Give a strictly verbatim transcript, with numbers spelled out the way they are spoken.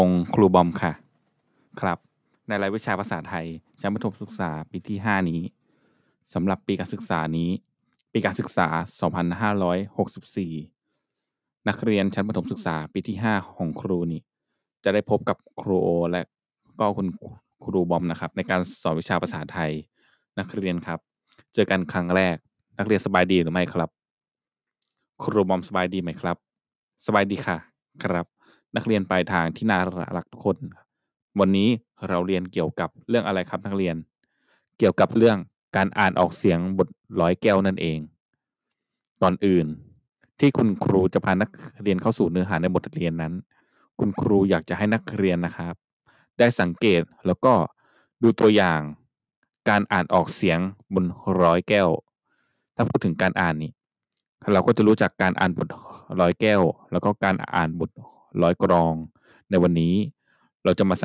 องครูบอมค่ะครับในรายวิชาภาษาไทยชั้นประถมศึกษาปีที่ห้านี้สำหรับปีการศึกษานี้ปีการศึกษาสองพันห้าร้อยหกสิบสี่นักเรียนชั้นประถมศึกษาปีที่ห้าของครูนี้จะได้พบกับครูโอและก็คุณครูบอมนะครับในการสอนวิชาภาษาไทยนักเรียนครับเจอกันครั้งแรกนักเรียนสบายดีหรือไม่ครับครูบอมสบายดีไหมครับสบายดีค่ะครับนักเรียนปลายทางที่น่ารักทุกคนวันนี้เราเรียนเกี่ยวกับเรื่องอะไรครับนักเรียนเกี่ยวกับเรื่องการอ่านออกเสียงบทร้อยแก้วนั่นเองก่อนอื่นที่คุณครูจะพานักเรียนเข้าสู่เนื้อหาในบทเรียนนั้นคุณครูอยากจะให้นักเรียนนะครับได้สังเกตแล้วก็ดูตัวอย่างการอ่านออกเสียงบนร้อยแก้วถ้าพูดถึงการอ่านนี่เราก็จะรู้จักการอ่านบทร้อยแก้วแล้วก็การอ่านบทร้อยกลองในวันนี้เราจะมา